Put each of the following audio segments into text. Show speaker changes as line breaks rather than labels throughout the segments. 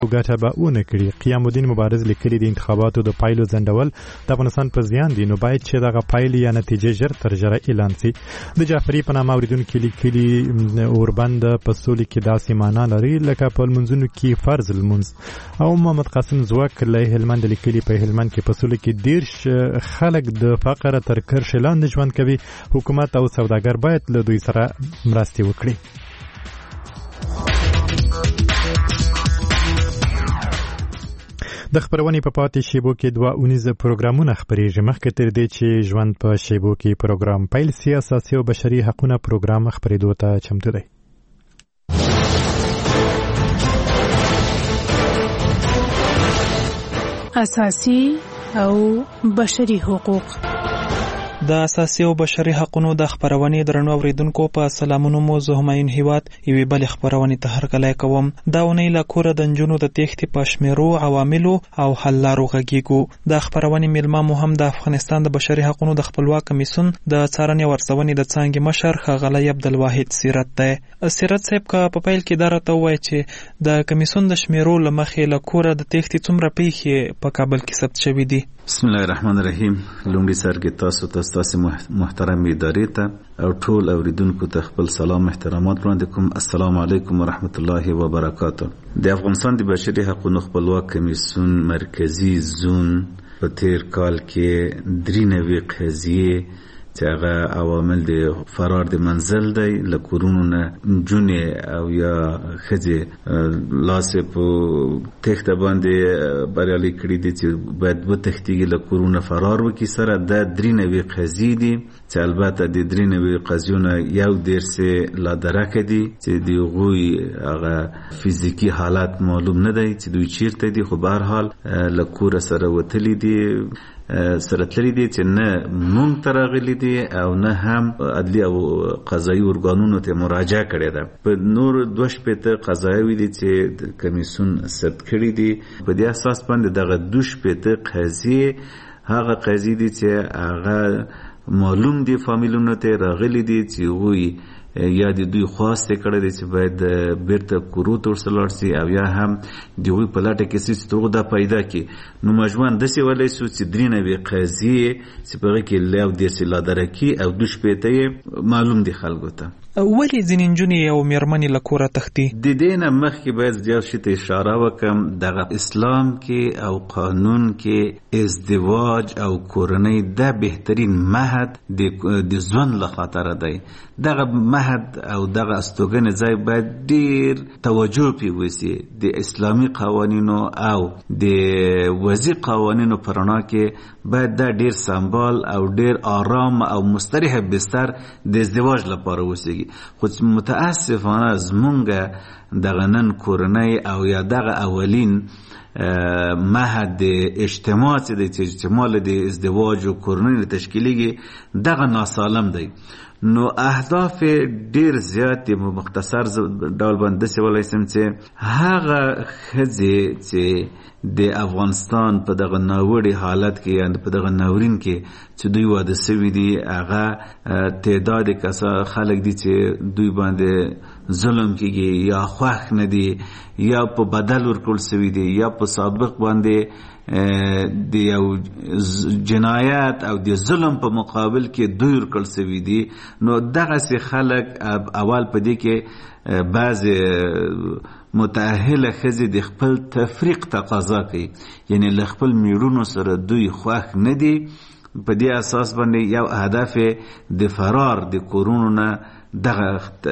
ګټه به ونه کړي. قیام الدین مبارز لیکلي د انتخاباتو د پایلو ځنډول د افغانستان په زیان دي، نو باید چې دغه پایلې یا نتیجې ژر تر ژره اعلان شي. د جعفري په نامه اوریدونکي لیکلي اوربند په سولې کې داسې معنا لري لکه په لمونځونو کې فرض لمونځ. او محمد قاسم زوک له هلمند لیکلي په هلمند کې په سولې کې 10 خلک د فقر تر کرښې لاندې ژوند کوي. حکومت او سوداګر باید له دوی سره مرستې وکړي. د خبرونې په پاتې شیبو کې 2 اونیزه پروګرامونه خبرېږي. مخکې تر دې چې ژوند په شیبو کې پروګرام پیل سي، اساسي او بشري حقوقو پروګرام خبرېدو ته چمتو دی.
اساسي او بشري حقوق.
د اساسي او بشري حقوقو د خبرونې درنو اوریدونکو په سلامونو مو زه همایون هیواد یوې بل خبرونې ته هرکلی کوم. دا ونی له کوره د نجونو د تېښتې په شمیرو عواملو او حل لارو غږیږو. د خبرونې میلمه مو هم د افغانستان د بشري حقوقو د خپلواک کمیسیون د څارنې او ارزونې د څانګې مشر ښاغلی عبدالواحد سیرت دی. سیرت صاحب که په پیل کې دا راته ووایي چې د کمیسیون د شمیرو له مخې له کوره د تېښتې څومره پیښې په کابل کې ثبت شوي دي؟
بسم الله الرحمن الرحیم. لومړي سر کې تاسو محترم ادارې ته او ټول اوریدونکو ته خپل سلام احترامات وړاندې کوم. السلام علیکم ورحمت الله وبرکاته. د افغانستان د بشري حقوقو خپلواک کمیسیون مرکزی زون په تیر کال کې 93 قضیې چې هغه عوامل د فرار د منزل دی له کورونو نه نجونې او یا ښځې لاسې په تېښته باندې بریالي کړي دي چې باید وتښتېږي له کورونو فرار وکړي. سره دا 93 قضیې دي چې البته د 93 قضیو نه 11 لا درکه دي چې د هغوی هغه فزیکي حالت معلوم نه دی چې دوی چیرته دي، خو به هر حال له کوره سره وتلي دي، سره تللی دي چې نه مونږ ته راغلي دي او نه هم عدلي او قضایي ارګانونو ته مراجعه کړې ده. په نور 2 قضایوي دي چې کمیسیون ثبت کړي دي. په دې اساس باندې دغه 2 قضیې هغه قضیې دي چې هغه معلوم دي فامیلونو ته راغلي دي چې هغوی یا د دوی خواسته کړی دی چې باید بیرته کورو ته ورسره لاړ شي او یا هم د هغوی په لټه کې سي چې تر هغو دا پیدا کړي. نو مجموعاً داسې ویلی شو چې 93 قضیې چې په هغې کې 11 لادرکي او 2 یې معلوم دي خلکو ته.
ولې ځینې نجونې او مېرمنې له کوره تښتي؟ د
دې نه مخکې باید یو شي ته اشاره وکړم. دغه اسلام کې او قانون کې ازدواج او کورنۍ دا بهترین مهد د ژوند له خاطره دی. دغه مهد او دغه استوګنې ځای باید ډیر توجه پې وشي. د اسلامي قوانینو او د وضعي قوانینو په رڼا کې باید دا ډیر سمبال او ډیر آرام او مستریح بستر د ازدواج لپاره وشي. خو متاسفانه زمونږ دغه نن کورنۍ او یا دغه اولین مهد اجتماع چې د اجتماع د ازدواج او کورنۍ تشکیلیږي دغه ناسالم دی. نو اهداف ډیر زیات مختصر ډول باندې داسې ویلی شم چې هغه ښځې چې د افغانستان په دغه ناوړي حالت کې یا په دغه ناورین کې چې دوی واده شوي دي هغه تعداد خلک دي چې دوی باندې ظلم کېږي یا خوښ نه دي یا په بدل ورکړل شوي دي یا په سابق باندې د یو جنایت او د ظلم په مقابل کې دوی ورکړل شوي دي. نو دغسې خلک اول په دې کې بعضې متأهله ښځې د خپل تفریق تقاضا کوي، یعنی له خپل میړونو سره دوی خوښ نه دي. په دې اساس باندې یو هدف د فرار د کورونو نه دغه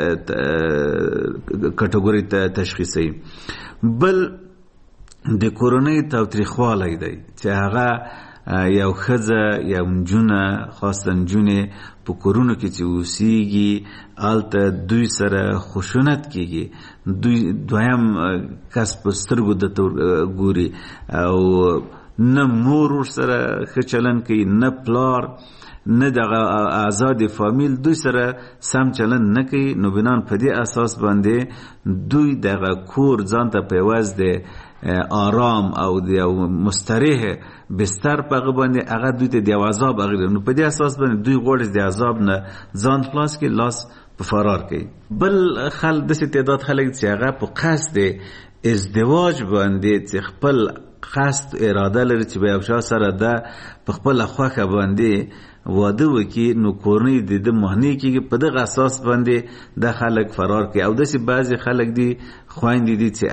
کټګوري ته تشخیصوي. بل د کورنۍ تاوتریخوالی دی چې هغه یو ښځه یو نجونه خاصه نجونې په کورونو کې چې اوسیږي هلته دوی سره خشونت کېږي. دوی دویم کس په سترګو درته ګوري او نه مور ورسره ښه چلند کوي، نه پلار، نه دغه آزاد فامیل دوی سره سم چلند نه کوي. نو بنان په دې اساس باندې دوی دغه کور ځان ته په عوض د آرام او د مستریح بستر په هغه باندې هغه دوی ته د عذاب اغلی. نو په دې اساس باندې دوی غواړي د عذاب نه ځان خلاص کړي، لاس په فرار کوي. بل داسې تعداد خلک چې هغه په قصد ازدواج باندې چې خپل قصد اراده لري چې به یو چا سره ده په خپل خوښه باندې واده وکړي، نو کورنۍ د مهنی کېږي. په دغه اساس باندې د خلک فرار کوي. او داسې بعضې خلک دي خویندې دي چې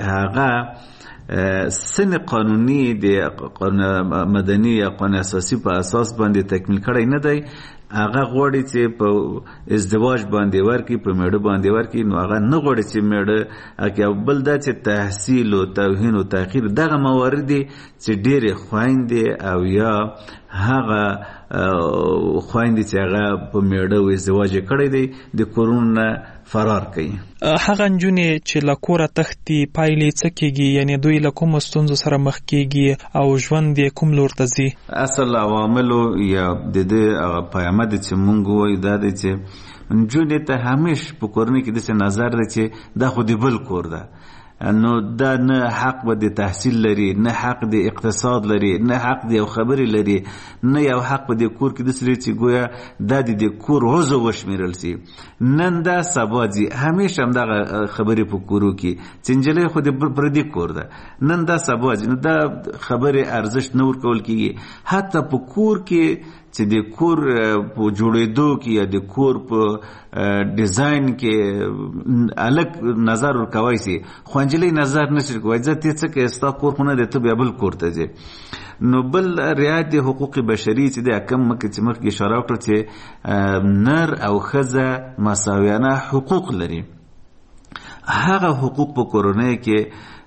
هغه سن قانوني د قانون مدني یا قانون اساسي په اساس باندې تکمیل کړی نه دی، هغه غواړي چې په ازدواج باندې ورکړي، په میړه باندې ورکړي. نو هغه نه غواړي چې میړه او بل دا چې تحصیل او توهین او تاخیر دغه موارد دي چې ډېرې خویندې او یا هغه خویندې چې هغه په میړه او ازدواج کړی دی د کورونو فرار کوي.
هغه نجونې چې له کوره تښتي پایلې څه کېږي؟ یعنې دوی له کومو ستونزو سره مخ کېږي او ژوند یې کوم لور ته ځي؟
اصل عواملو یا د دې پیامه دی چې مونږ وایو دا دی چې نجونې ته همیش په کورنۍ کې داسې نظر دی چې دا خو د بل کور ده، نو دا نه حق به د تحصیل لري، نه حق د اقتصاد لري، نه حق د یو خبرې لري، نه یو حق په د کور کې داسې لري چې گویا دا د کور عضو وشمیرل سي. نن دا سبا ځي همیشه همدغه خبرې په کورو کې چې نجلۍ خو د پردي کور ده، نن دا سبا ځي. نو دا خبرې ارزښت نه ورکول کېږي. حتی په کور کې چې د کور په جوړېدو کې یا د کور په ډیزاین کې الګ نظر ورکوای سي، خو نجلۍ نظر نشي کوي ځکه ته څه کې ستا کور خو نه دی، ته بیا بل کور ته ځې. نو بل رعایت د حقوق بشري چې د کم مکه چې مخکې اشاره وکړه چې نر او ښځه مساویانه حقوق لري، هغه حقوق په کورنۍ کې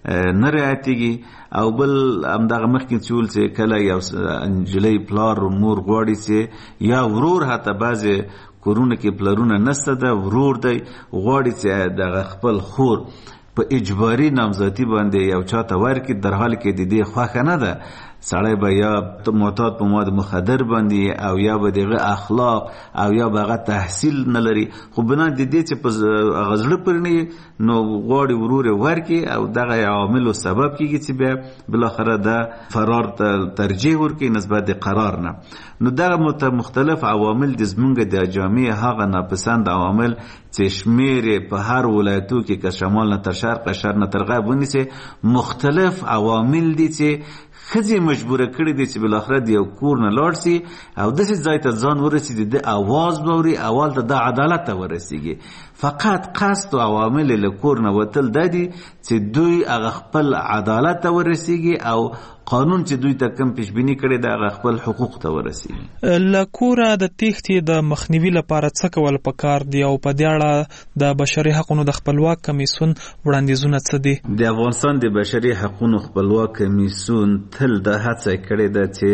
نه رعایتېږي. او بل همدغه مخکې چې ویل چې کله یو نجلۍ پلار مور غواړي چې یا ورور، حتی بعضې کورونه کې پلرونه نسته ده، ورور دی غواړي چې دغه خپل خور په اجباري نامزدي باندې یو چا ته ورکړي، در حال کې د دې خوښه نه ده. سړی به یا معتاد په مواد مخدر باندې او یا به دغه اخلاق او یا به هغه تحصیل نه لري، خو بنا د دې چې په هغه زړه پورې نه نو غواړي ورور یې ورکړي او دغه عواملو سبب کېږي چې بیا بالاخره د فرار ترجیح ورکړي نسبت د قرار نه. نو دغه مختلف عوامل د زمونږ د جامعې هغه ناپسند عوامل چې شمیر په هر ولایتو کې که شمال نه تر شرق، شرق نه تر غرب ونیسي، مختلف عوامل دي چې ښځې مجبوره کړي دي چې بالاخره د یو کور نه لاړ سي او داسې ځای ته ځان ورسېږي د اواز به اوري، اول ته د عدالت ته ورسېږي. فقط قصد او عوامل له کور نه وتل دا دي چې دوی هغه خپل عدالت ته ورسېږي او قانون چې دوی ته کم پیشبینی کړي د هغه خپل حقوق ته ورسېږي.
له کوره د تېښتې د مخنیوي لپاره څه کول پکار دي او په دې اړه د بشري حقونو د خپلواک کمیسیون وړاندیزونه څه دي؟
د افغانستان د بشري حقونو خپلواک کمیسیون تل د هڅه کړې ده چې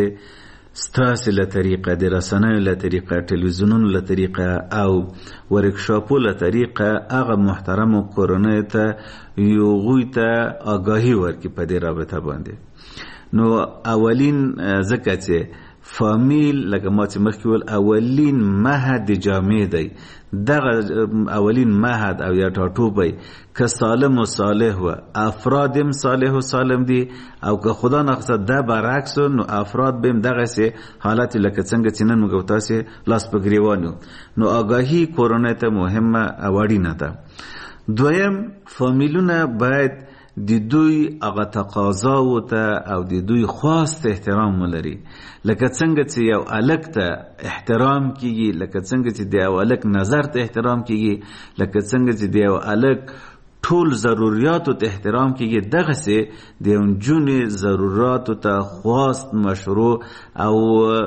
ستاسې له طریقه، د رسنیو له طریقه، ټلویزیونونو له طریقه او ورکشاپو له طریقه هغه محترمو کورنیو ته هغوی ته آګاهي ورکړي په دې رابطه باندې. نو اولین ځکه چې فامیل لکه ما چې مخکې ویل اولین مهد د جامعې دی، دغه اولین مهد او یا ټاټوبی که سالم و صالح و افراد هم صالح و سالم دي او که خدا نخواسته ده برعکس نو افراد به هم دغسې حالت لکه څنګه چې نن موږ تاسې لاس په ګریوان یو. نو آګاهي کورنۍ ته مهمه او اړینه ده. دویم، فامیلونه باید د دوی هغه تقاضاو ته او د دوی خواست احترام ولري، لکه څنګه چې یو الک ته احترام کیږي، لکه څنګه چې د یو الک نظر ته احترام کیږي، لکه څنګه چې د یو الک ټول ضرورتو ته احترام کیږي، دغسې د یو نجونې ضرورتو ته خواست مشروع او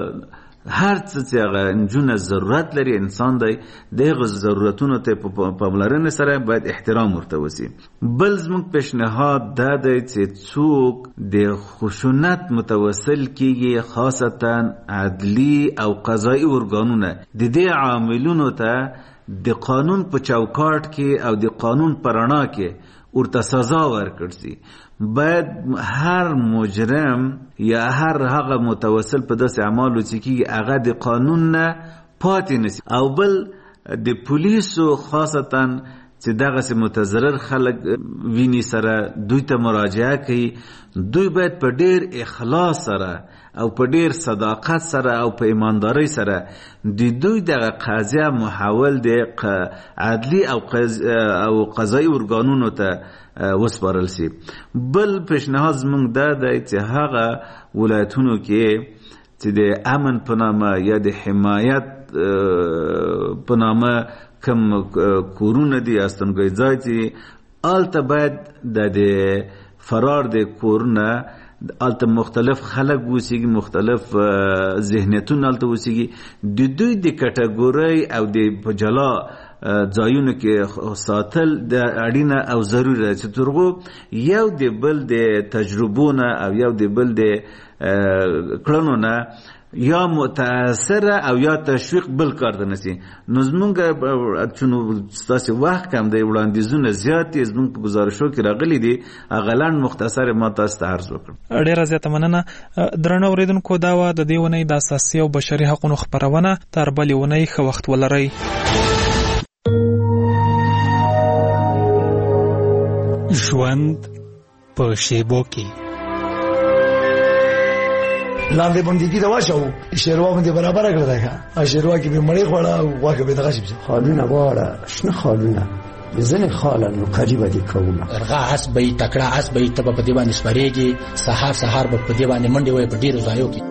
هر څه چې هغه نجونه ضرورت لري انسان دی دغه ضرورتونو ته په پاملرنې سره باید احترام ورته وشي. بل زموږ پیشنهاد دا دی چې څوک د خشونت متوسل کیږي، خاصتا عدلی او قضایي ارګانونه د دې عاملونو ته د قانون په چوکاټ کې او د قانون په رڼا کې ورته سزا ورکړل شي. باید هر مجرم یا هر هغه متوسل په داسې اعمالو چې کېږي هغه د قانون نه پاتې نشي. او بل د پولیسو خاصتا چې دغه متضرر خلک ویني سره دوی ته مراجعه کوي، دوی باید په ډیر اخلاص سره او په ډیر صداقت سره او په ایماندارۍ سره د دوی دغه قضیه محول د عدلی او قضایي ارګانونو ته وسپارل سي. بل پیشنهاد زموږ دا دی چې هغه ولایتونو کې چې د امن په نامه یا د حمایت په نامه کم کورونه دي، استوګنځای ځای چې هلته باید د فرار د کورونه هلته مختلف خلک اوسیږي، مختلف ذهنیتونه هلته اوسیږي، د دوی د کټګورۍ او د په جلا ځایونو کې ساتل د اړینه او ضروري ده چې ترغو یو د بل د تجربو نه او یو د بل د کړنو نه یا متاثره او یا تشویق بل کار ده نسی. نو زمونږ چونو ستاسې وخت کم دی، وړاندیزونه زیات دي، زمونږ په گزارشو کې راغلي دي، هغه لنډ مختصر ما تاسو ته عرض وکړم.
ډېره زیاته مننه. درنو اورېدونکو، دا وه د دې اونۍ د اساسي او بشري حقونو خپرونه. تر بلې اونۍ ښه وخت ولرئ.
ژوند په شیبو کې
لاندې بندګي دا واچو شیروا باندې برابر کړل دا شیروا کې به مړې خوړه او واګه به دغه شي
خالونه واړه شنه خالونه ځنه خالن قریب دي کومه
ارغا اس به تکړه اس به تب په دی باندې سپریږي، سحر به په دی باندې منډي وي په ډیرو ځایو کې.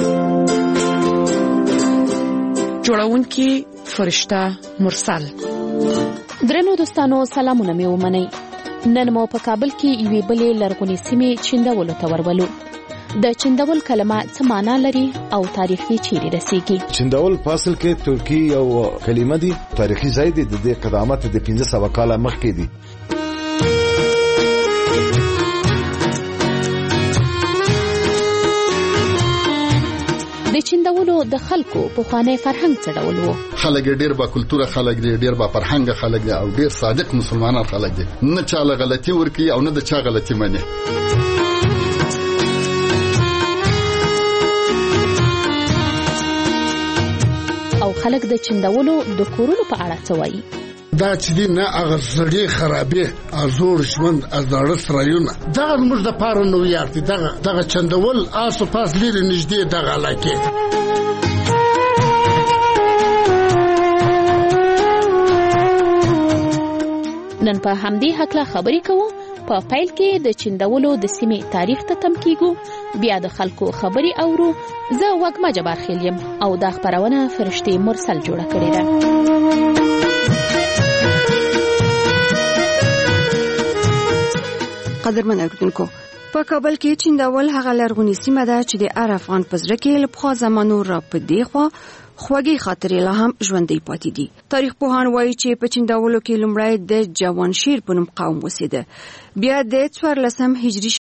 جوړونکي فرشته مرسل.
درنو دوستانو، سلامونه مې ومنئ. نن مو په کابل کې یوې بلې لرغونې سیمې چندولو ته ورولو. د چندول کلمه څه معنا لري او تاریخي چیرې رسیږي؟
چندول په اصل کې ترکی یو کلمه دي، تاریخي ځای دی، د دې قدامت د 1500 کاله مخکې دی.
د چندولو د خلکو پخوانی فرهنګ څه ډول و؟
خلک ډیر با کلتوره خلک دي، ډیر با فرهنګ خلک دي او ډیر صادق مسلمانان خلک دي، نه چاله غلطي ورکی او نه د چا غلطي مني.
او خلک د چندولو د کورونو په اړه څه وایي؟
دا چې دی نه هغه سړي خرابې ازور ژوند ازاړه سرایونه دغه موږ د پاره نو یارتي دغه چندول آسو پاس لري نږدې دغه علاقې.
نن په همدې هکله خبرې کوو. په پیل کې د چندولو د سیمې تاریخ ته تم کیږو، بیا د خلکو خبرې اورو. زه وږمه جبار خیل یم او دا خپرونه فرشتې مرسل جوړه کړې ده.
قدرمن اوریدونکو، په کابل کې چندول هغه لرغونې سیمه ده چې د هر افغان په زړه کې له پخوا زمانو را په دی خوا خوږې خاطرې لا هم ژوندۍ پاتې دي. تاریخ پوهان وایي چې په چندولو کې لومړی د جوانشیر په نوم قوم اوسېده، بیا د 14 هجري